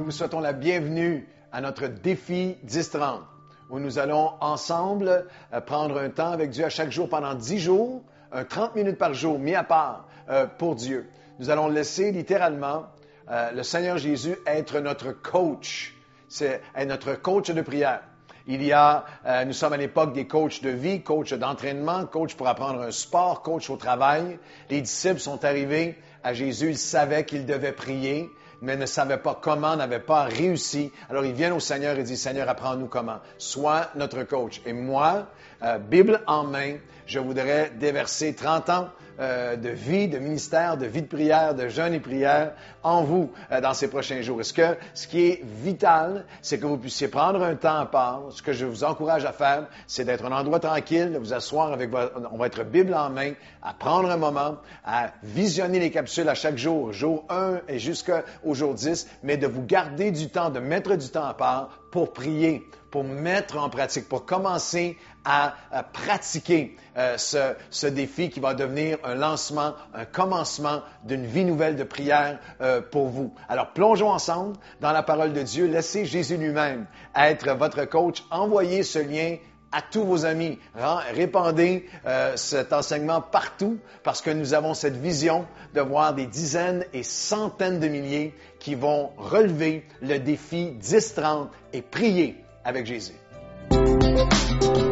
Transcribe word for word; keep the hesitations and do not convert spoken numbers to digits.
vous souhaitons la bienvenue à notre défi dix trente, où nous allons ensemble euh, prendre un temps avec Dieu à chaque jour pendant dix jours, un trente minutes par jour mis à part euh, pour Dieu. Nous allons laisser littéralement euh, le Seigneur Jésus être notre coach, c'est être notre coach de prière. Il y a, euh, nous sommes à l'époque des coachs de vie, coachs d'entraînement, coachs pour apprendre un sport, coachs au travail. Les disciples sont arrivés à Jésus, ils savaient qu'ils devaient prier, mais ne savaient pas comment, n'avaient pas réussi. Alors ils viennent au Seigneur et disent, Seigneur, apprends-nous comment. Sois notre coach. Et moi, euh, Bible en main, je voudrais déverser trente ans euh, de vie, de ministère, de vie de prière, de jeûne et prière en vous euh, dans ces prochains jours. Est-ce que ce qui est vital, c'est que vous puissiez prendre un temps à part. Ce que je vous encourage à faire, c'est d'être un endroit tranquille, de vous asseoir avec votre, on va être Bible en main, à prendre un moment, à visionner les capsules à chaque jour, jour un et jusqu'au jour dix, mais de vous garder du temps, de mettre du temps à part pour prier, pour mettre en pratique, pour commencer à, à pratiquer euh, ce, ce défi qui va devenir un lancement, un commencement d'une vie nouvelle de prière euh, pour vous. Alors, plongeons ensemble dans la parole de Dieu. Laissez Jésus lui-même être votre coach. Envoyez ce lien à tous vos amis. Répandez euh, cet enseignement partout parce que nous avons cette vision de voir des dizaines et centaines de milliers qui vont relever le défi dix trente et prier avec Jésus.